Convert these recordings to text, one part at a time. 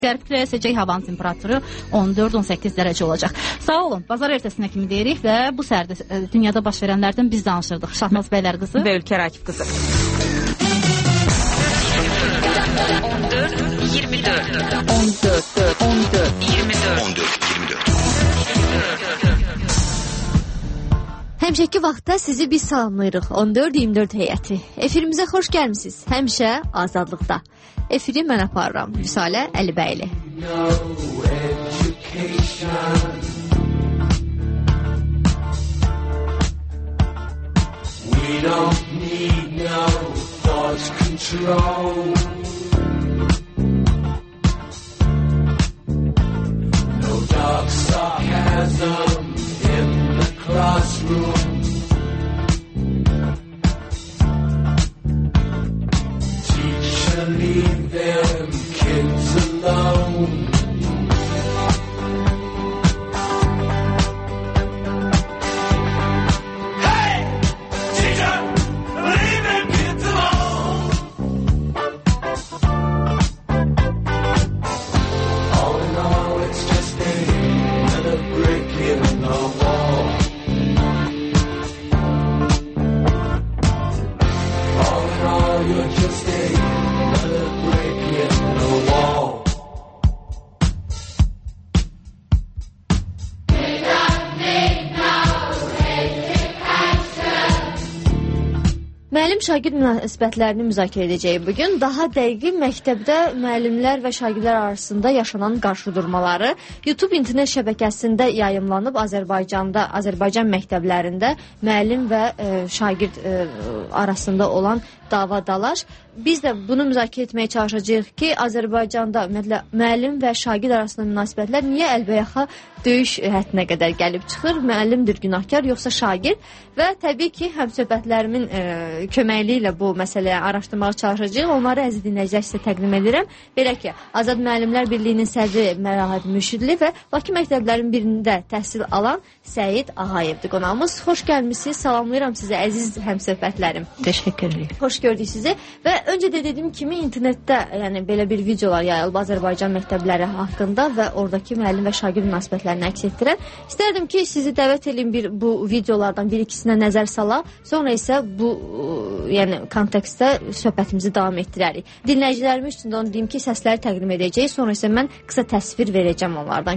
Qərb əsəcək havanın temperaturu 14-18 dərəcə olacaq. Sağ olun, bazar ertəsinə kimi deyirik və bu sərdə dünyada baş verənlərdən biz danışırdıq. Şahnaz Bəylər qızı və Ülkər Akif qızı. 14-24 Həmişəki vaxtda sizi biz salamlayırıq. 14-24 heyəti. Efirimizə xoş gəlmisiniz. Həmişə azadlıqda. Efiri mən aparıram. Vüsalə Əlibəyli. We don't need no thought control. No dark sarcasm in the classroom. Teacher, leave them kids alone. Müəllim-şagird münasibətlərini müzakirə edəcəyik bugün. Daha dəqiq məktəbdə müəllimlər və şagirdlər arasında yaşanan qarşıdurmaları YouTube internet şəbəkəsində yayımlanıb. Azərbaycan məktəblərində müəllim və şagird arasında olan dava-dalaş. Biz də bunu müzakirə etməyə çalışacağıq ki, Azərbaycanda ümumiyyətlə müəllim və şagird arasında münasibətlər niyə əlbəyaxa döyüş həddinə qədər gəlib çıxır? Müəllimdir günahkar, yoxsa şagird? Və təbii ki, həmsöhbətlərimin köməkliyi ilə bu məsələyə araşdırmağa çalışacağıq. Onları əziz dinləyicilər sizə təqdim edirəm. Belə ki, Azad Müəllimlər Birliyinin sədri Mərahət Mürşidli və Bakı məktəblərinin birində təhsil alan Səid Ağayevdir qonağımız. Xoş gəlmisiniz, salamlayıram sizə əziz həmsöhbətlərim. Təşəkkür edirəm. Xoş gördük sizi. Və öncə də dediyim kimi internetdə yəni belə bir videolar yayılıb Azərbaycan məktəbləri haqqında və oradakı müəllim və şagird münasibətlərini əks etdirən. İstərdim ki, sizi dəvət edeyim bu videolardan bir-ikisinə nəzər sala, sonra isə bu yəni kontekstdə söhbətimizi davam etdirərik. Dinləyicilərimiz üçün də onu deyim ki, səsləri təqdim edəcəyik, sonra isə mən qısa təsvir verəcəm onlardan.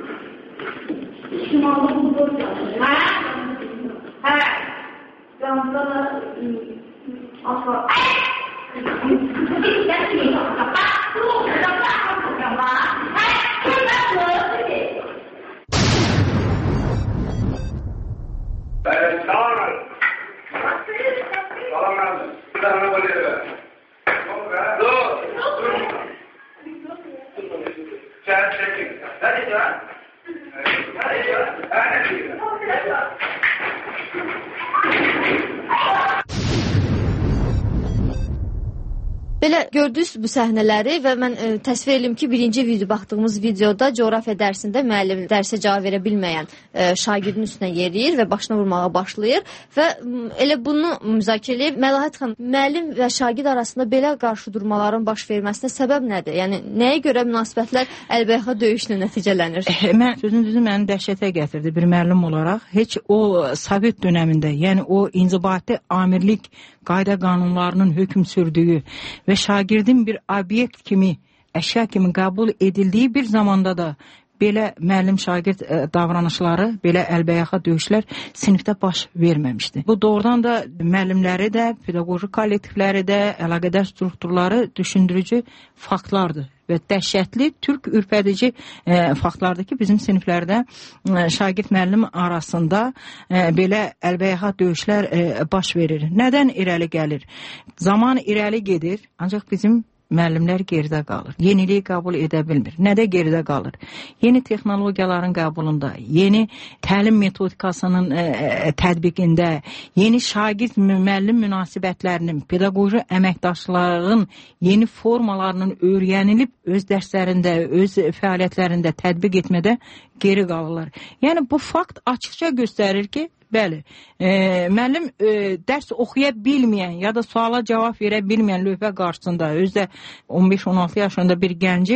Belə gördünüz bu səhnələri və mən təsvir edim ki, birinci baxdığımız videoda coğrafiya dərsində müəllim dərsə cavab verə bilməyən şagirdin üstünə yeriyir və başına vurmağa başlayır və elə bunu müzakirə edib. Məlahət xanım, müəllim və şagird arasında belə qarşıdurmaların baş verməsinə səbəb nədir? Yəni nəyə görə münasibətlər əlbəyaxa döyüşlə nəticələnir? Sözün düzü məni dəhşətə gətirdi bir müəllim olaraq. Heç o Sovet dönəmində, yəni o inzibati amirlik qayda qanunlarının hökm sürdüyü və şagirdin bir obyekt kimi, əşya kimi qəbul edildiyi bir zamanda da belə müəllim-şagird davranışları, belə əlbəyaxa döyüşlər sinifdə baş verməmişdi. Bu doğrudan da müəllimləri də, pedaqoji kollektivləri də, əlaqədar strukturları düşündürücü faktlardır. Və dəhşətli, türk ürpədici faktlardır ki, bizim siniflərdə şagird müəllim arasında belə əlbəyaxa döyüşlər baş verir. Nədən irəli gəlir? Zaman irəli gedir, ancaq bizim müəllimlər geridə qalır. Yeniliyi qəbul edə bilmir. Nədə geridə qalır? Yeni texnologiyaların qəbulunda, yeni təlim metodikasının tətbiqində, yeni şagird-müəllim münasibətlərinin, pedaqoji əməkdaşlığın yeni formalarının öyrənilib öz dərslərində, öz fəaliyyətlərində tətbiq etmədə geri qalırlar. Yəni bu fakt açıqca göstərir ki, bəli, müəllim dərs oxuya bilməyən ya da suala cavab verə bilməyən lövhə qarşısında özdə 15-16 yaşında bir gənci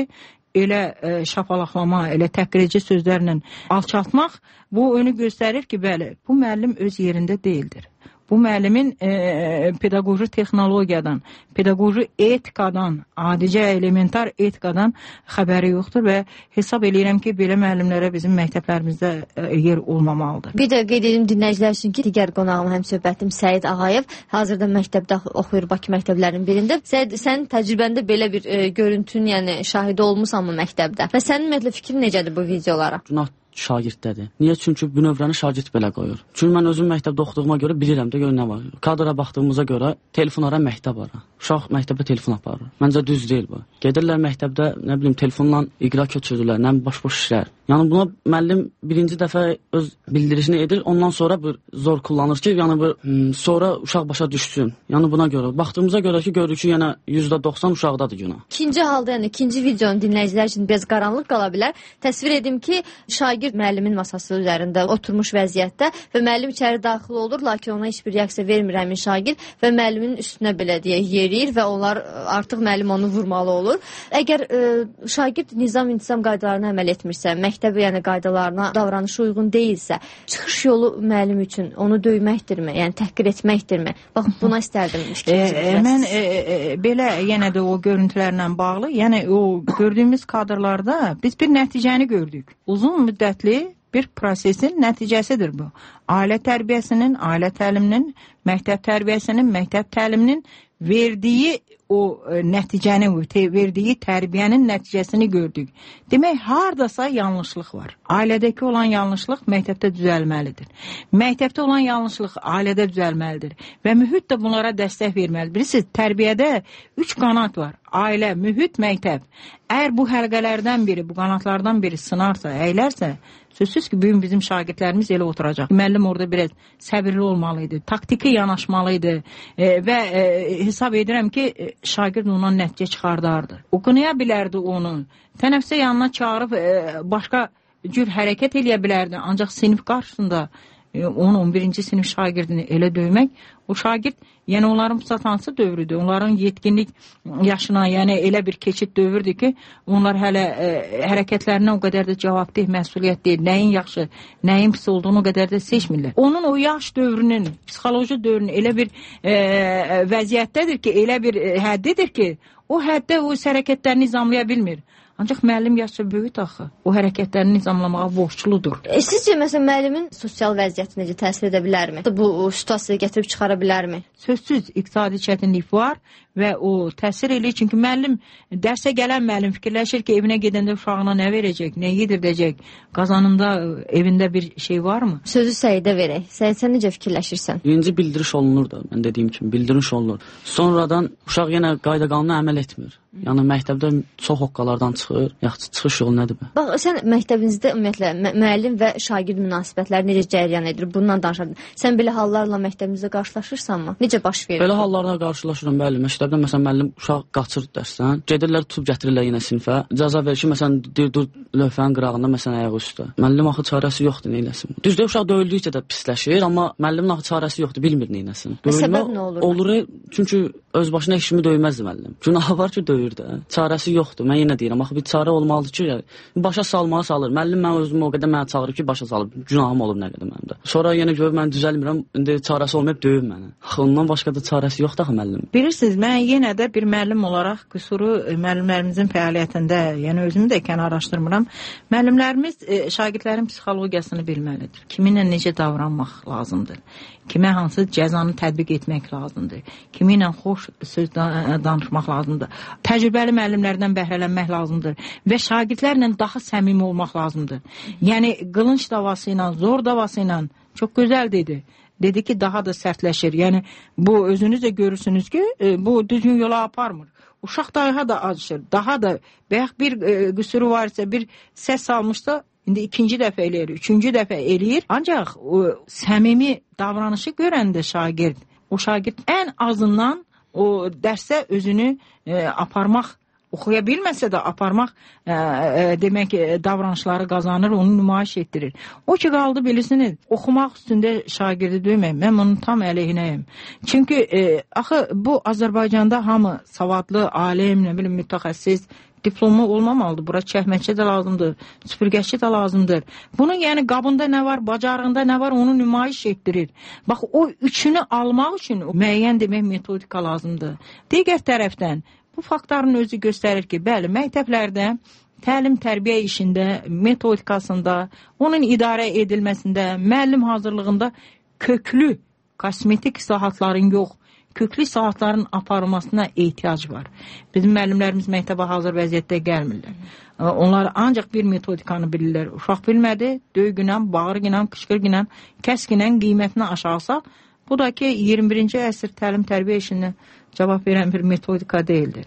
elə şapalaqlama, elə təhqirici sözlərlə alçaltmaq bu önü göstərir ki, bəli, bu müəllim öz yerində deyildir. Bu müəllimin pedaqoji texnologiyadan, pedaqoji etikadan, adicə elementar etikadan xəbəri yoxdur və hesab edirəm ki, belə müəllimlərə bizim məktəblərimizdə yer olmamalıdır. Bir də qeyd edim dinləyicilər üçün ki, digər qonağım həmsöhbətim Səid Ağayev hazırda məktəbdə oxuyur Bakı məktəblərinin birində. Səid, sənin təcrübəndə belə bir görüntünün, yəni şahidi olmusanmı məktəbdə? Və sənin ümumiyyətlə fikrin necədir bu videolara? Şagirdlədir. Niyə? Çünki bu növrəni şagird belə qoyur. Çünki mən özüm məktəbdə oxuduğuma görə bilirəm də, gör nə var. Kadra baxdığımıza görə telefon ara, məktəb ara. Uşaq məktəbdə telefon aparır. Məncə düz deyil bu. Gedirlər məktəbdə, nə bilim, telefonla iqra köçürürlər, nə boş-boş işlər. Yəni buna müəllim birinci dəfə öz bildirişini edir, ondan sonra bir zor kullanır ki, yəni bir sonra uşaq başa düşsün. Yəni buna görə baxdığımıza görə ki, görürük ki, yenə %90 uşaqdadır günah. İkinci halda, yəni ikinci videonun dinləyicilər üçün biraz qaranlıq qala bilər. Təsvir edim ki, şagird müəllimin masası üzərində oturmuş vəziyyətdə və müəllim içəri daxil olur, lakin ona heç bir reaksiya vermir həmin şagird və müəllimin üstünə belə deyə yeriyir və onlar artıq müəllim onu vurmalı olur. Əgər şagird nizam-intizam qaydalarına əməl etmirsə, məktəb yəni qaydalarına davranışı uyğun deyilsə, çıxış yolu müəllim üçün onu döyməkdirmi? Yəni təhqir etməkdirmi? Bax, buna istərdim. Mən belə yenə də o görüntülərlə bağlı, yəni o gördüyümüz kadrlarda biz bir nəticəni gördük. Uzun müddətli bir prosesin nəticəsidir bu. Ailə tərbiyəsinin, ailə təliminin, məktəb tərbiyəsinin, məktəb təliminin verdiyi o nəticəni, verdiyi tərbiyənin nəticəsini gördük. Demək, hardasa yanlışlıq var. Ailədəki olan yanlışlıq məktəbdə düzəlməlidir. Məktəbdə olan yanlışlıq ailədə düzəlməlidir. Və mühit də bunlara dəstək verməlidir. Bilirsiniz, tərbiyədə 3 qanat var. Ailə, mühit, məktəb. Əgər bu həlqələrdən biri, bu qanatlardan biri sınarsa, əylərsə, sözsüz ki, bugün bizim şagirdlərimiz elə oturacaq. Müəllim orada biraz səbirli olmalıydı, taktiki yanaşmalıydı və hesab edirəm ki, şagird ondan nəticə çıxardardı. Oxunaya bilərdi onu, tənəffüsə yanına çağırıb başqa cür hərəkət eləyə bilərdi. Ancaq sinif qarşısında 10-11-ci sinif şagirdini elə döymək, o şagird, yəni onların satansı dövrüdür, onların yetkinlik yaşına, yəni elə bir keçid dövrdür ki, onlar hələ hərəkətlərinə o qədər də cavabdeh məsuliyyət deyil, nəyin yaxşı, nəyin pis olduğunu o qədər də seçmirlər. Onun o yaş dövrünün, psixoloji dövrünün elə bir vəziyyətdədir ki, elə bir həddidir ki, o həddə o hərəkətlərini nizamlaya bilmir. Ancaq müəllim yaşca böyük axı. O hərəkətlərini nizamlamağa borçludur. Sizcə, məsələn, müəllimin sosial vəziyyəti necə təsir edə bilərmi? Bu situasiyaya gətirib çıxara bilərmi? Sözsüz iqtisadi çətinlik var və o təsir eləyir. Çünki müəllim, dərsə gələn müəllim fikirləşir ki, evinə gedəndə uşağına nə verəcək, nə yedirdəcək, qazanında evində bir şey varmı? Sözü Səidə verək. Səid, sən necə fikirləşirsən? Birinci bildiriş olunur da, mən dediyim kimi, bildiriş olunur. Sonradan uşaq yenə qayda qanuna əməl etmir. Yəni məktəbdə çox hoqqalardan çıxır, yaxşı çıxış yolu nədir bə? Bax, sən məktəbinizdə ümumiyyətlə müəllim və şagird münasibətləri necə cərəyan edir? Bundan danışardın. Sən belə hallarla məktəbinizdə qarşılaşırsanmı? Necə baş verir? Belə hallarla qarşılaşıram, bəli. Məktəbdə məsələn müəllim uşaq qaçır dərsdən, gedirlər tutub gətirirlər yenə sinifə. Cəza verir ki, məsələn dur lövhənin qırağında məsələn ayağı üstə. Müəllim axı çarəsi yoxdur, nə eləsin? Düzdür, uşaq döyüldükcə də pisləşir, amma müəllimin axı çarəsi yoxdur, bilmir nə eləsin. Səbəb nə olur? Olur, çünki öz başına işimi döyməzdi müəllim. Günahı var ki, döyür də. Çarəsi yoxdur. Mən yenə deyirəm, axı bir çarə olmalıdır ki, başa salmağa salır. Müəllim mən özümü o qədər mənə çağırır ki, başa salıb. Günahım olub nə qədər mənim də. Sonra yenə görür mən düzəlmirəm, indi çarəsi olmayıb döyür məni. Axı ondan başqa da çarəsi yoxdur axı müəllim. Bilirsiniz, mən yenə də bir müəllim olaraq qüsuru müəllimlərimizin fəaliyyətində, yəni özümü də kənarlaşdırmıram. Müəllimlərimiz şagirdlərin psixologiyasını bilməlidir. Kiminlə necə davranmaq lazımdır? Kimə hansı cəzanı tətbiq etmək lazımdır? Kimi ilə xoş söz danışmaq lazımdır? Təcrübəli müəllimlərdən bəhrələnmək lazımdır və şagirdlərlə daha səmimi olmaq lazımdır. Yəni qılınc davası ilə, zor davası ilə çox gözəl dedi. Dedi ki, daha da sərtləşir. Yəni bu özünüz də görürsünüz ki, bu düzgün yola aparmır. Uşaq daha da acışır, daha da bəyək bir qüsuru var isə, bir səs salmışsa, indi ikinci dəfə eləyir, üçüncü dəfə eləyir. Ancaq o səmimi davranışı görəndə şagird, o şagird ən azından o dərsə özünü aparmaq, oxuya bilməsə də aparmaq demək davranışları qazanır, onu nümayiş etdirir. O ki qaldı bilirsiniz, oxumaq üstündə şagirdi döymək, mən onun tam əleyhinəyim. Çünki axı bu Azərbaycanda hamı savadlı, alim, nə bilim mütəxəssis, diplomu olmamalıdır. Bura çəkməkçi də lazımdır, süpürgəçi də lazımdır. Bunun yəni qabında nə var, bacarığında nə var, onu nümayiş etdirir. Bax, o üçünü almaq üçün müəyyən demək metodika lazımdır. Digər tərəfdən, bu faktların özü göstərir ki, bəli, məktəblərdə təlim-tərbiyə işində, metodikasında, onun idarə edilməsində, müəllim hazırlığında köklü kosmetik islahatların yox, köklü islahatların aparılmasına ehtiyac var. Bizim müəllimlərimiz məktəbə hazır vəziyyətdə gəlmirlər. Onlar ancaq bir metodikanı bilirlər. Uşaq bilmədi, döygünə, bağırgınə, qışqırgınə, kəskinə qiymətini aşağısa, bu da ki 21-ci əsr təlim-tərbiyə işini cavab verən bir metodika deyildir.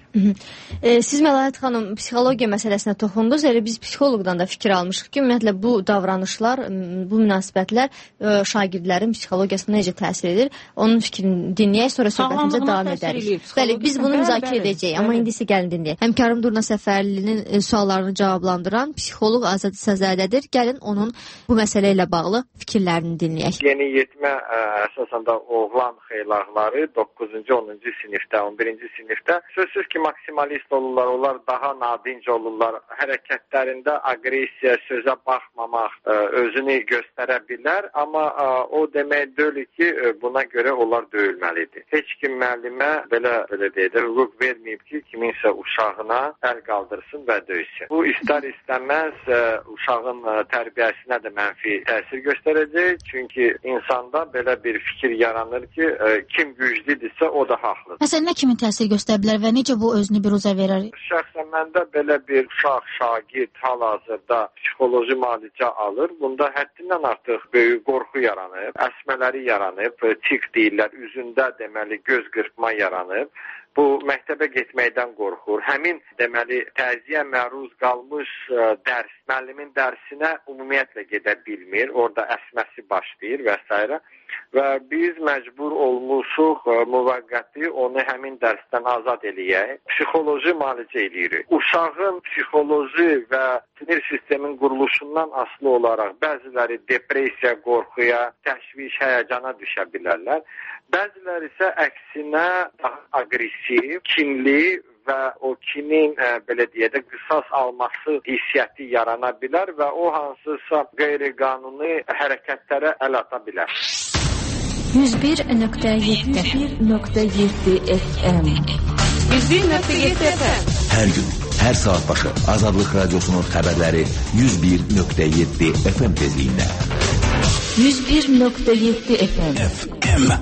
Siz Məlahət xanım psixologiya məsələsinə toxundunuz. Elə biz psixoloqdan da fikir almışıq ki, ümumiyyətlə bu davranışlar, bu münasibətlər şagirdlərin psixologiyasına necə təsir edir? Onun fikrini dinləyək, sonra söhbətimizə davam edərik. Bəli, biz bunu müzakirə edəcəyik, amma indi isə gəlin dinləyək. Həmkarım Durna Səfərlinin suallarını cavablandıran psixoloq Azad İsazadədir. Gəlin onun bu məsələ ilə bağlı fikirlərini dinləyək. Yeni yetmə əsasən də oğlan xeylaqları 9-cu, 10-cu sinifdə, 11-ci sinifdə sözsüz ki, maksimalist olurlar, onlar daha nadinc olurlar, hərəkətlərində agresiya, sözə baxmamaq özünü göstərə bilər, amma o demək deyil ki, buna görə onlar döyülməlidir. Heç kim müəllimə belə deyək, hüquq verməyib ki, kiminsə uşağına əl qaldırsın və döysün. Bu istər-istəməz uşağın tərbiyəsinə də mənfi təsir göstərəcək, çünki insanda belə bir fikir yaranır ki, kim güclüdürsə o da haqlıdır. Məsələn, nə kimi təsir göstərə bilər və necə bu özünü biruzə verər? Şəxsən məndə belə bir uşaq, şagird hal-hazırda psixoloji müalicə alır. Bunda həddindən artıq böyük qorxu yaranıb, əsmələri yaranıb, tik deyirlər, üzündə deməli göz qırpma yaranıb. Bu məktəbə getməkdən qorxur. Həmin deməli təziyə məruz qalmış dərs, müəllimin dərsinə ümumiyyətlə gedə bilmir. Orada əsməsi başlayır və s. Və biz məcbur olmuşuq müvəqqəti onu həmin dərsdən azad eləyək. Psixoloji müalicə eləyirik. Uşağın psixoloji və sinir sistemin quruluşundan asılı olaraq bəziləri depressiya, qorxuya, təşviş, həyəcana düşə bilərlər. Bəziləri isə əksinə daha aqressiv, kinli və o kinin belə deyək də qisas alması hissiyyəti yarana bilər və o hansısa qeyri-qanuni hərəkətlərə əl ata bilər. 101.7 FM 101.7 FM Hər gün, hər saat başı Azadlıq Radyosunun xəbərləri 101.7 FM tezliyində. 101.7 FM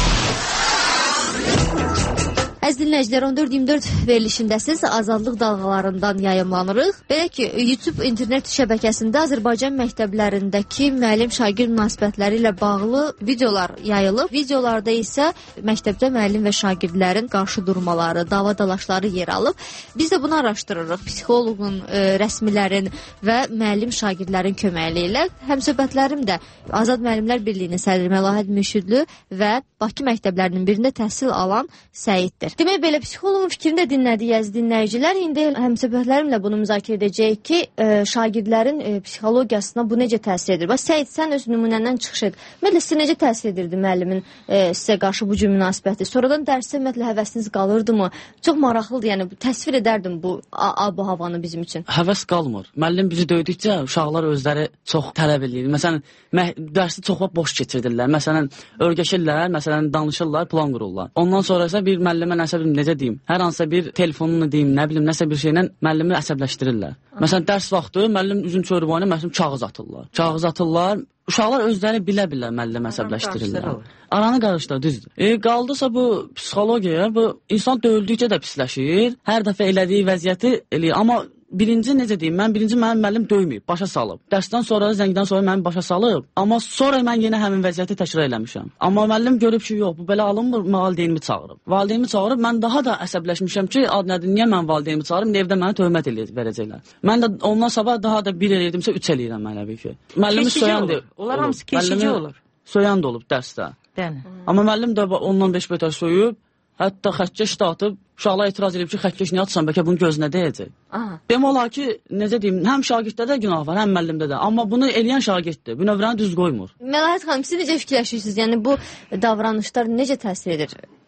Əziz dinləyicilər, 14-24 verilişindəsiz, Azadlıq dalğalarından yayımlanırıq. Belə ki, YouTube internet şəbəkəsində Azərbaycan məktəblərindəki müəllim-şagird münasibətləri ilə bağlı videolar yayılıb. Videolarda isə məktəbdə müəllim və şagirdlərin qarşı durmaları, dava dalaşları yer alıb. Biz də bunu araşdırırıq. Psixoloqun, rəsmilərin və müəllim-şagirdlərin köməyi ilə. Həmsöhbətlərim də Azad Müəllimlər Birliyinin sədri Məlahət Mürşidli və Bakı məktəblərinin birində təhsil alan Səiddir. Demək belə, psixoloqun fikrini də dinlədik əziz dinləyicilər. İndi həmsöhbətlərimlə bunu müzakirə edəcəyik ki, şagirdlərin psixologiyasına bu necə təsir edir? Bax, Səid, sən öz nümunəndən çıxış et. Ümumiyyətlə, sizə necə təsir edirdi müəllimin sizə qarşı bu cür münasibəti? Sonradan dərsə ümumiyyətlə həvəsiniz qalırdımı? Çox maraqlıdır, yəni təsvir edərdim bu havanı bizim üçün. Həvəs qalmır. Müəllim bizi döydükcə uşaqlar özləri çox tələb edir. Məsələn, dərsi çox boş keçirdirlər. Məsələn, örgəşirlər, məsələn, danışırlar, plan qururlar. Ondan sonra isə bir müəllimə nəsə bilim, necə deyim, hər hansısa bir telefonunu deyim, nə bilim, nəsə bir şeylə müəllimi əsəbləşdirirlər. Məsələn, dərs vaxtı müəllim üzün çörübəyinə məsələn kağız atırlar. Kağız atırlar. Uşaqlar özləri bilə-bilə müəllimi əsəbləşdirirlər. Aranı qarışdır, düzdür. Qaldısa bu psixologiya, bu insan döyüldükcə də pisləşir. Hər dəfə elədiyi vəziyyəti eləyir. Amma birinci necə deyim, mənim müəllim döyməyib, başa salıb. Dərsdən sonra, zəngdən sonra mənim başa salıb. Amma sonra mən yenə həmin vəziyyəti təkrar eləmişəm. Amma müəllim görüb ki, yox, bu belə alınmır, valideynimi çağırıb. Valideynimi çağırıb, mən daha da əsəbləşmişəm ki, nədir, niyə mən valideynimi çağırıb, evdə mənə töhmət verəcəklər. Mən də ondan sabah daha da 1 eləyirdimsə 3 eləyirəm mən əbəy ki. Müəllimi söyəndi. Onlar hamısı keçici olur. Söyənd olub dərsdə. Amma müəllim də ondan 5 betər söyüb, hətta xətkeş də atıb, uşaqlar etiraz edib ki, xətkeş niyə atsan, bəlkə bunun gözünə deyəcək. Demək olar ki, necə deyim, həm şagirddə də günah var, həm müəllimdə də. Amma bunu eləyən şagirddir, bünövrəni düz qoymur. Məlahət xanım, siz necə fikirləşirsiniz? Yəni bu davranışlar necə təsir edir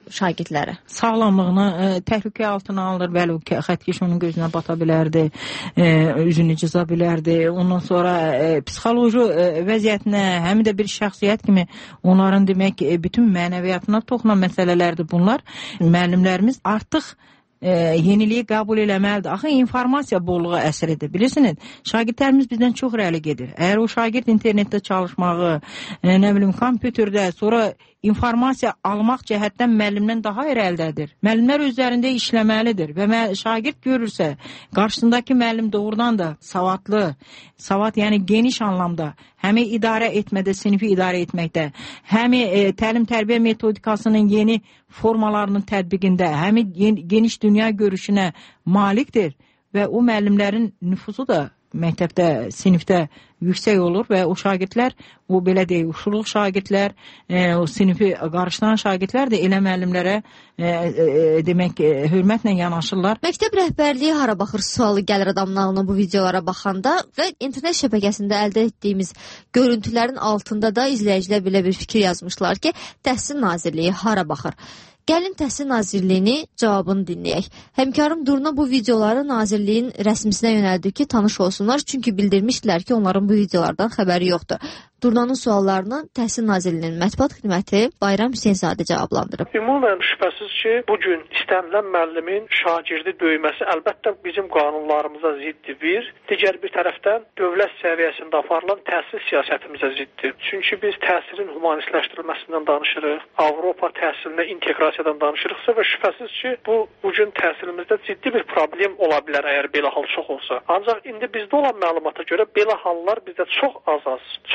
şagirdləri? Sağlamlığını təhlükə altına alır. Bəli, o xəttkeş onun gözünə bata bilərdi, üzünü cıza bilərdi. Ondan sonra psixoloji vəziyyətinə, həm də bir şəxsiyyət kimi onların demək bütün mənəviyyatına toxunan məsələlərdir bunlar. Müəllimlərimiz artıq yeniliyi qəbul eləməlidir. Axı informasiya bolluğu əsridir. Bilirsiniz, şagirdlərimiz bizdən çox irəli gedir. Əgər o şagird internetdə çalışmağı, nə bilim, kompüterdə, sonra informasiya almaq cəhətdən müəllimdən daha irəlidədir. Müəllimlər özlərində işləməlidir və şagird görürsə, qarşısındakı müəllim doğrudan da savadlı, savad yəni geniş anlamda, həm idarə etmədə, sinifi idarə etməkdə, həm təlim-tərbiyə metodikasının yeni formalarının tətbiqində, həm geniş dünya görüşünə malikdir və o müəllimlərin nüfuzu da məktəbdə, sinifdə yüksək olur və o şagirdlər, o belə deyək, uçuluq şagirdlər, o sinifi qarışdıran şagirdlər də elə müəllimlərə demək, hörmətlə yanaşırlar. Məktəb rəhbərliyi hara baxır sualı gəlir adamın ağlına bu videolara baxanda və internet şəbəkəsində əldə etdiyimiz görüntülərin altında da izləyicilər belə bir fikir yazmışlar ki, Təhsil Nazirliyi hara baxır? Gəlin Təhsil Nazirliyini cavabını dinləyək. Həmkarım Durna bu videoları Nazirliyin rəsmisinə yönəldi ki, tanış olsunlar. Çünki bildirmişdilər ki, onların bu videolardan xəbəri yoxdur. Durnanın suallarını Təhsil Nazirliyinin mətbuat xidməti Bayram Hüseynzadə cavablandırıb. Ümumən şübhəsiz ki, bugün istənilən müəllimin şagirdi döyməsi əlbəttə bizim qanunlarımıza ziddir bir. Digər bir tərəfdən dövlət səviyyəsində aparılan təhsil siyasətimizə ziddir. Çünki biz təhsilin humanistləşdirilməsindən danışırıq, Avropa təhsilinə inteqrasiyadan danışırıqsa və şübhəsiz ki, bugün təhsilimizdə ciddi bir problem ola bilər əgər belə hal çox olsa. Ancaq indi bizdə olan məlumata görə belə hallar bizdə çox az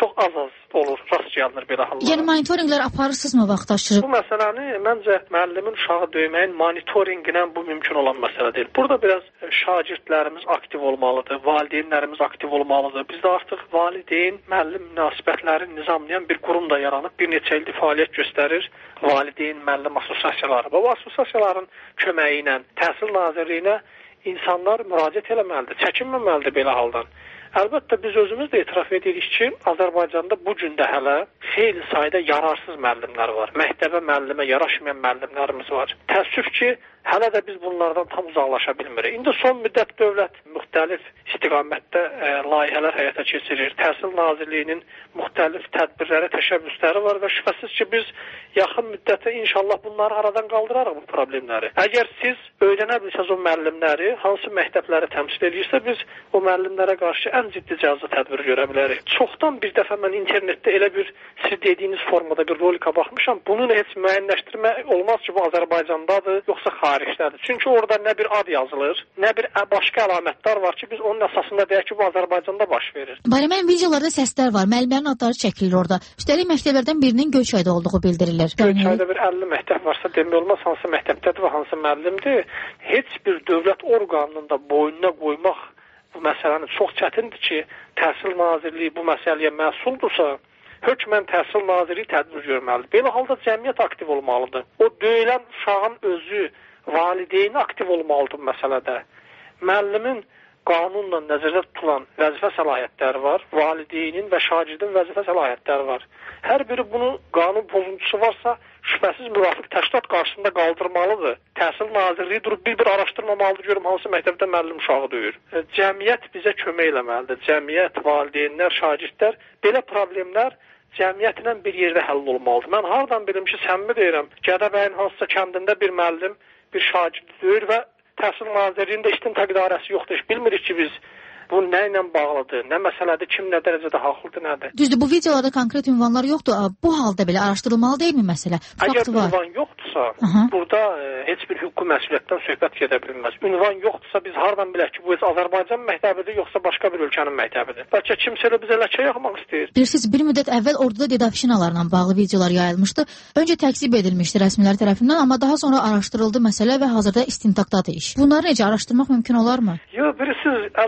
olur, rast gəlinir belə hallara. Yəni monitorinqlər aparırsınızmı vaxtaşırı? Bu məsələni məncə müəllimin uşağı döyməyin monitorinqlə bu mümkün olan məsələ deyil. Burada biraz şagirdlərimiz aktiv olmalıdır, valideynlərimiz aktiv olmalıdır. Bizdə artıq valideyn-müəllim münasibətlərini nizamlayan bir qurum da yaranıb, bir neçə ildir fəaliyyət göstərir. Valideyn-müəllim assosiasiyaları. Bu assosiasiyaların köməyi ilə Təhsil Nazirliyinə insanlar müraciət eləməlidir, çəkinməməlidir belə haldan. Əlbəttə biz özümüz də etiraf edirik ki, Azərbaycanda bu gün də hələ xeyli sayda yararsız müəllimlər var. Məktəbə, müəllimə yaraşmayan müəllimlərimiz var. Təəssüf ki, hələ də biz bunlardan tam uzaqlaşa bilmirik. İndi son müddət dövlət müxtəlif istiqamətdə layihələr həyata keçirir. Təhsil Nazirliyinin müxtəlif tədbirlərə təşəbbüsləri var və şübhəsiz ki, biz yaxın müddətdə inşallah bunları aradan qaldırarıq bu problemləri. Əgər siz öyrənə bilsəz o müəllimləri, hansı məktəbləri təmsil edirsə, biz o müəllimlərə qarşı ən ciddi cəza tədbiri görə bilərik. Çoxdan bir dəfə mən internetdə elə bir siz dediyiniz formada bir rolika baxmışam. Bunu heç müəyyənləşdirmək olmaz ki, bu Azərbaycandadır, yoxsa xaricdədir. Çünki orada nə bir ad yazılır, nə bir başqa əlamətlər var ki, biz onun əsasında deyək ki, bu Azərbaycanda baş verir. Bayram videolarda səslər var, müəllimlərin adları çəkilir orada. Üstəlik məktəblərdən birinin Göyçayda olduğu bildirilir. Göyçayda bir 50 məktəb varsa demək olmaz hansı məktəbdədir və hansı müəllimdir. Heç bir dövlət orqanının da boynuna qoymaq bu məsələni çox çətindir ki, Təhsil Nazirliyi bu məsələyə məsuldursa, hökmən Təhsil Nazirliyi tədbir görməlidir. Belə halda cəmiyyət aktiv olmalıdır. O döyülən uşağın özü, valideyni aktiv olmalıdır bu məsələdə. Müəllimin qanunla nəzərdə tutulan vəzifə səlahiyyətləri var, valideynin və şagirdin vəzifə səlahiyyətləri var. Hər biri bunun qanun pozuntusu varsa, şübhəsiz müvafiq təşkilat qarşısında qaldırmalıdır. Təhsil Nazirliyi durub bir araşdırmamalıdır, görüm hansı məktəbdə müəllim uşağı döyür. Cəmiyyət bizə kömək eləməlidir. Cəmiyyət, valideynlər, şagirdlər, belə problemlər cəmiyyətlə bir yerdə həll olmalıdır. Mən hardan bilim ki, səmimi deyirəm, Gədəbəyin hansısa kəndində bir müəllim, bir şagird döyür və Təhsil Nazirliyində istintaq idarəsi yoxdur. Bilmirik ki, biz bu nə ilə bağlıdır, nə məsələdir, kim nə dərəcədə haqlıdır, nədir? Düzdür, bu videolarda konkret ünvanlar yoxdur. Bu halda belə araşdırılmalı deyilmi məsələ? Əgər ünvan yoxdursa, burada heç bir hüquqi məsuliyyətdən söhbət gedə bilməz. Ünvan yoxdursa, biz hardan bilək ki, bu Azərbaycan məktəbidir, yoxsa başqa bir ölkənin məktəbidir? Bəlkə kimsə elə bizə ləkə yaxmaq istəyir. Bilirsiniz, bir müddət əvvəl orduda dedafişinalarla bağlı videolar yayılmışdı. Öncə təkzib edilmişdi rəsmilər tərəfindən, amma daha sonra araşdırıldı məsələ və hazırda istintaqdadır iş. Bunları necə araşdırmaq mümkün olarmı? Yox, bilirsiniz, əlbəttə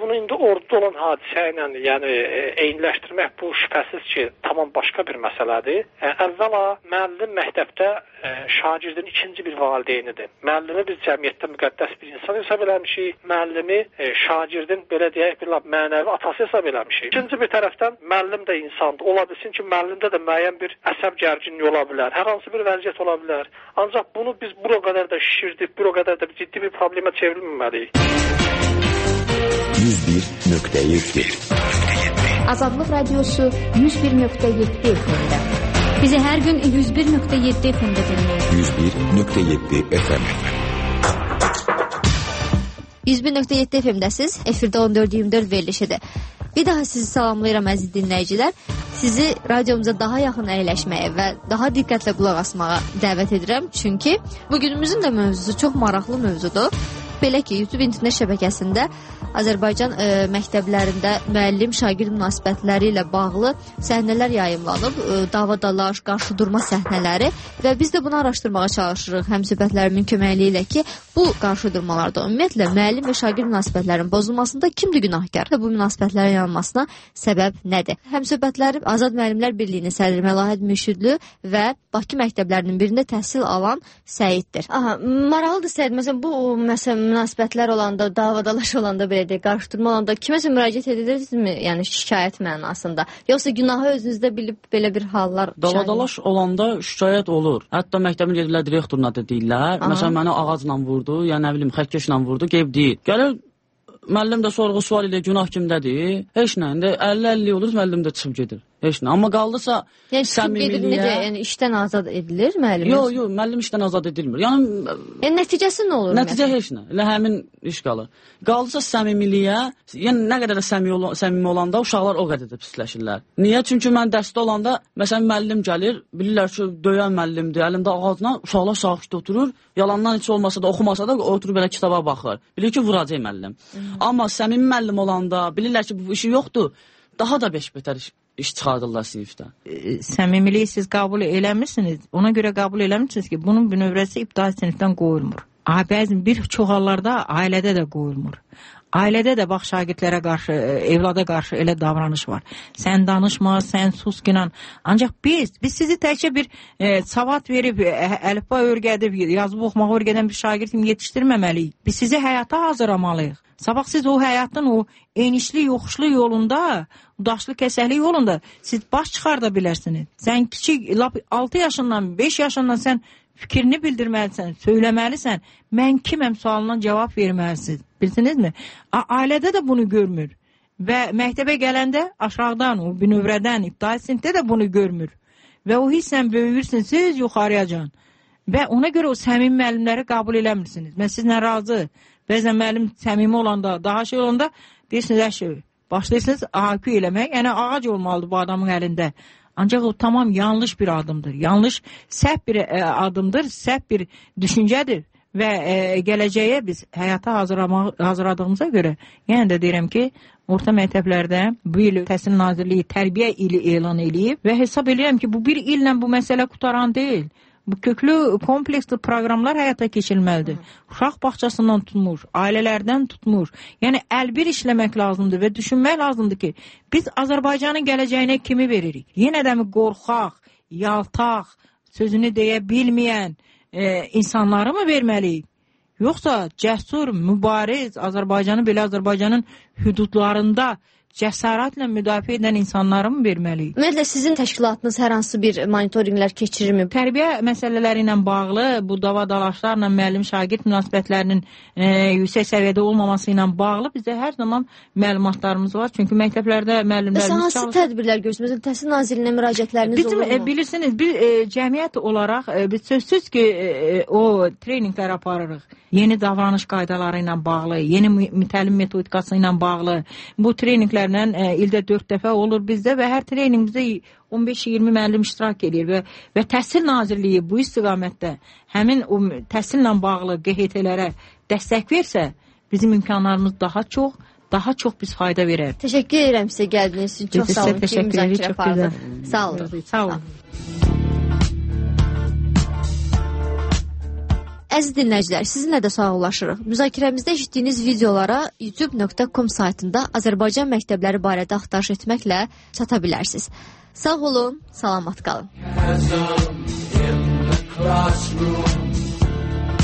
bunu indi orduda olan hadisə ilə, yəni eyniləşdirmək bu şübhəsiz ki, tamam başqa bir məsələdir. Əvvəla müəllim məktəbdə şagirdin ikinci bir valideynidir. Müəllimi biz cəmiyyətdə müqəddəs bir insan hesab eləmişik. Müəllimi şagirdin belə deyək bir mənəvi atası hesab eləmişik. İkinci bir tərəfdən müəllim də insandır. Ola bilsin ki, müəllimdə də müəyyən bir əsəb gərginliyi ola bilər. Hər hansı bir vəziyyət ola bilər. Ancaq bunu biz bura qədər də şişirdik, bura qədər də ciddi bir problemə çevrilməməliyik. 101.7 Azadlıq Radiosu 101.7 FM-də. Bizi hər gün 101.7 FM-də dinləyin. 101.7 FM 101.7 FM-dəsiz. Efirdə 14-24 verilişidir. Bir daha sizi salamlayıram əziz dinləyicilər. Sizi radiomuza daha yaxın əyləşməyə və daha diqqətlə qulaq asmağa dəvət edirəm. Çünki bugünümüzün də mövzusu çox maraqlı mövzudur. Belə ki, YouTube internet şəbəkəsində Azərbaycan məktəblərində müəllim-şagird münasibətləri ilə bağlı səhnələr yayımlanıb, davadalaş, qarşıdurma səhnələri və biz də bunu araşdırmağa çalışırıq həmsöhbətlərimin köməkliyi ilə ki, bu qarşıdurmalarda ümumiyyətlə müəllim və şagird münasibətlərinin pozulmasında kimdir günahkar? Bu münasibətlərin yanılmasına səbəb nədir? Həmsöhbətlərim Azad Müəllimlər Birliyinin sədri Məlahət Mürşidli və Bakı məktəblərinin birində təhsil alan Səiddir. Aha, maraqlıdır Səid. Məsələn, bu münasibətlər olanda, davadalaş olanda belə deyək, qarşıdurma olanda kiməsə müraciət edirsizmi? Yəni şikayət mənasında. Yoxsa günahı özünüzdə bilib belə bir hallar? Davadalaş olanda şikayət olur. Hətta məktəbin yedirlər direktoruna da deyirlər. Məsələn, məni ağacla vurdu, ya nə bilim, xəkkeşlə vurdu, qeyb deyil. Gəlir müəllim də sorğu sual ilə günah kimdədir? Heç nə. İndi 50-50 olur, müəllim də çıxıb gedir. Heç nə. Amma qaldısa səmimiliyə... Yəni işdən azad edilir müəllim? Yox, müəllim işdən azad edilmir. Yəni nəticəsi nə olur? Nəticə heç nə. Elə həmin iş qalır. Qaldısa səmimiliyə, yəni nə qədər də səmimi olanda uşaqlar o qədər də pisləşirlər. Niyə? Çünki mən dərsdə olanda, məsələn, müəllim gəlir, bilirlər ki, döyən müəllimdir, əlində ağacla, uşaqlar sakit oturur, yalandan heç olmasa da, oxumasa da oturub belə kitaba baxır. Bilir ki, vuracaq müəllim. Amma səmimi müəllim olanda, bilirlər ki, bu işi yoxdur, daha da beş-betər iş çıxardırlar sinifdə. Səmimiliyi siz qəbul eləmirsiniz. Ona görə qəbul eləmirsiniz ki, bunun bünövrəsi ibtidai sinifdən qoyulmur. Bəzən bir çox hallarda ailədə də qoyulmur. Ailədə də bax şagirdlərə qarşı, evlada qarşı elə davranış var. Sən danışma, sən sus ginan. Ancaq biz sizi təkcə bir savad verib, əlifba öyrədib, yazıb oxumağı öyrədən bir şagird kimi yetişdirməməliyik. Biz sizi həyata hazırlamalıyıq. Sabah siz o həyatın o enişli, yoxuşlu yolunda, daşlı kəsəkli yolunda siz baş çıxarda bilərsiniz. Sən kiçik, 6 yaşından, 5 yaşından sən fikrini bildirməlisən, söyləməlisən. Mən kiməm sualına cavab verməlisiniz. Bilsinizmi? Ailədə də bunu görmür. Və məktəbə gələndə aşağıdan, o bünövrədən, ibtidai sinifdə də bunu görmür. Və o hissən böyüyürsünüz, siz yuxarıyacan. Və ona görə o səmimi müəllimləri qəbul eləmirsiniz. Mən sizlə razı. Bəzən müəllim səmimi olanda, daha şey olanda deyirsiniz, əşi, başlayırsınız AQ eləmək. Yəni ağac olmalıdır bu adamın əlində. Ancaq o tamam yanlış bir adımdır. Yanlış, səhv bir adımdır, səhv bir düşüncədir. Və gələcəyə biz həyata hazırladığımıza görə, yəni də deyirəm ki, orta məktəblərdə bu il Təhsil Nazirliyi tərbiyə ili elan eləyib və hesab edirəm ki, bu bir illə bu məsələ qutaran deyil. Bu köklü, kompleksli proqramlar həyata keçirilməlidir. Uşaq bağçasından tutmuş, ailələrdən tutmuş. Yəni, əlbir işləmək lazımdır və düşünmək lazımdır ki, biz Azərbaycanın gələcəyinə kimi veririk? Yenə də mi qorxaq, yaltaq, sözünü deyə bilməyən insanları mı verməliyik? Yoxsa cəsur, mübariz, Azərbaycanı belə Azərbaycanın hüdudlarında cəsarətlə müdafiə edən insanları mı verməliyik? Ümumiyyətlə, sizin təşkilatınız hər hansı bir monitorinqlər keçirirmi? Tərbiyə məsələləri ilə bağlı, bu davadalaşlarla müəllim-şagird münasibətlərinin yüksək səviyyədə olmaması ilə bağlı bizdə hər zaman məlumatlarımız var. Çünki məktəblərdə müəllimlərimiz çalışır. Hansı tədbirlər görürsünüz? Məsələn, Təhsil Nazirliyinə müraciətləriniz olur mu? Bilirsiniz, biz cəmiyyət olaraq biz sözsüz ki, o treninqlər aparırıq. Yeni davranış qaydaları ilə bağlı, yeni təlim metodikası ilə bağlı. Bu treninqlərlə ildə 4 dəfə olur bizdə və hər treninqimizdə 15-20 müəllim iştirak edir və Təhsil Nazirliyi bu istiqamətdə həmin o təhsillə bağlı QHT-lərə dəstək versə, bizim imkanlarımız daha çox biz fayda verər. Təşəkkür edirəm sizə gəldiyiniz üçün. Çox sağ olun ki, müzakirə apardıq. Sağ olun. Sağ olun. Əziz dinləyicilər, sizinlə də sağollaşırıq. Müzakirəmizdə eşitdiyiniz videolara youtube.com saytında Azərbaycan məktəbləri barədə axtarış etməklə çata bilərsiniz. Sağ olun, salamat qalın.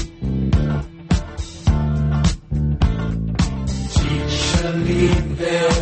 Teacher, leave there.